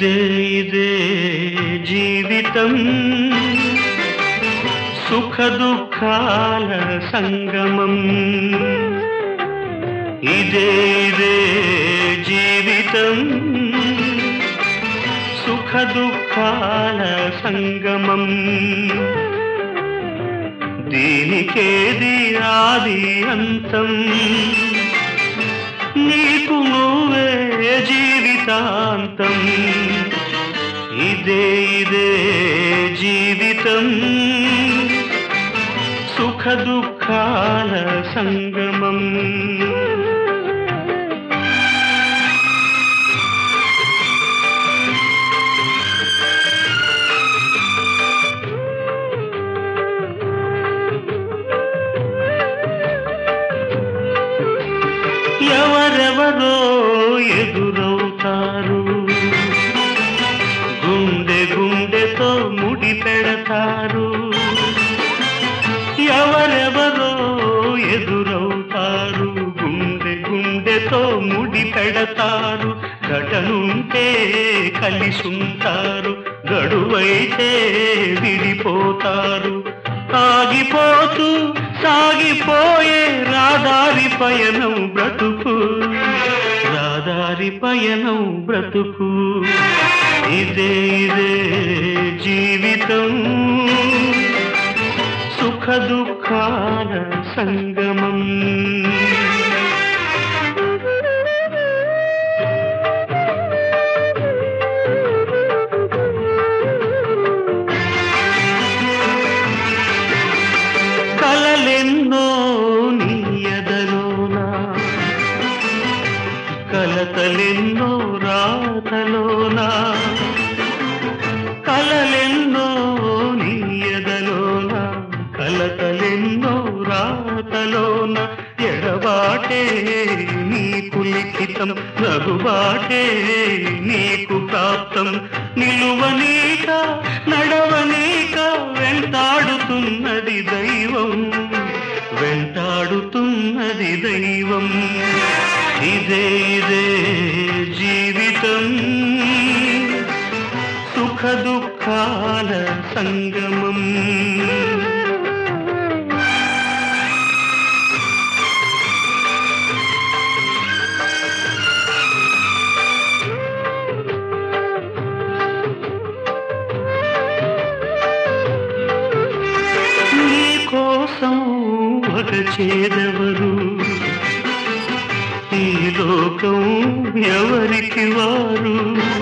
ఇదే ఇదే జీవితం సుఖ దుఃఖాల సంగమం. ఇదే ఇదే జీవితం సుఖ దుఃఖాల సంగమం. దీనికేది ఆది అంతం, నీకు నువ్వే జీవితాంతం. ఇదే ఇదే జీవితం సుఖ దుఃఖాల సంగమం. ఎవరెవరో ఎదురవుతారు, గుండె గుండెతో ముడి పెడతారు. ఎవరెవరో ఎదురవుతారు, గుండె గుండెతో ముడి పెడతారు. గడనుంటే కలిసుంటారు, గడువైతే విడిపోతారు. ఆగిపోతూ సాగిపోయే రాదారి పయనం బ్రతుకు, రాదారి పయనం బ్రతుకు. ఇదే ఇదే జీవితం సుఖ దుఃఖాల సంగమం. కలలెన్నో నీ ఎదలోనా, కలతలెన్నో రాతలోనా. కలలెన్నో నీ ఎదలోనా, కలతలెన్నో రాతలోన. ఎడబాటే నీకు లిఖితం, నగుబాటే నీకు ప్రాప్తం. నిలువనీక నడవనీక వెంటాడుతున్నది దైవం, వెంటాడుతున్నది దైవం. ఇదే ఇదే జీవితం సుఖ దుఃఖాల సంగమం. కోసం ఒక చేదెవరు, ఈ లోకం ఎవరికి వారు.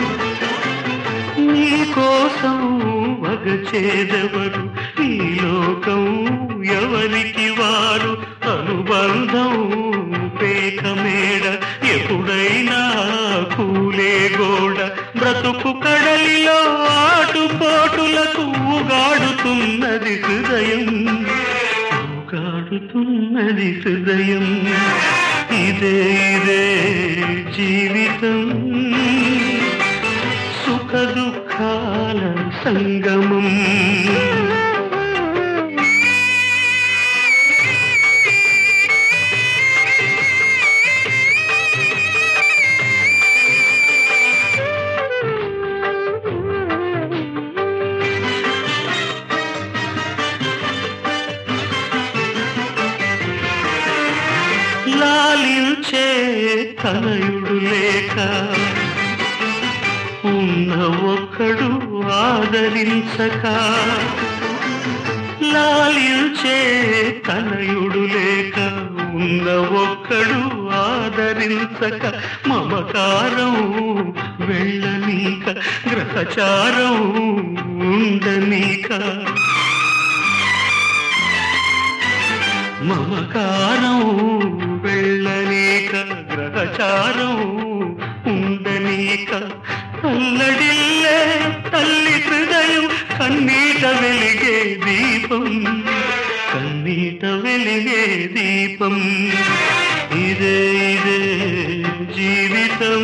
నీ కోసం ఒక చేదెవరు, ఈ లోకం ఎవరికి వారు. అనుబంధం పేక మేడ, ఎప్పుడైనా కూలే గోడ. బ్రతుకు కడలిలో ఆటుపోటులకు ఊగాడుతున్నది హృదయం, ఊగాడుతున్నది హృదయం. ఇదే ఇదే జీవితం సుఖ దుఃఖాల సంగమం. లాలించే తనయుడు లేక, ఉన్న ఒక్కడు ఆదరించక. లాలించే తనయుడు లేక, ఉన్న ఒక్కడు ఆదరించక. మమకారం వెళ్ళనీక, గ్రహచారం ఉండనీక. మమకారం వెళ్ళనీక, గ్రహచారం ఉండనీక. అల్లడిల్లే తల్లి హృదయం కన్నీట వెలిగే దీపం, కన్నీట వెలిగే దీపం. ఇదే ఇదే జీవితం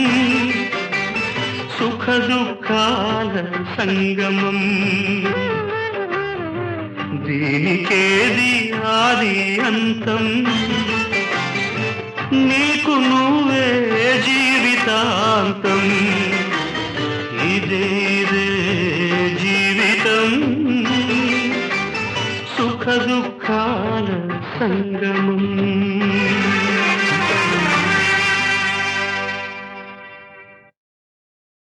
సుఖ దుఃఖాల సంగమం. దీనికేది ఆది అంతం, నీకు నువ్వే జీవితాంతం. సంగమం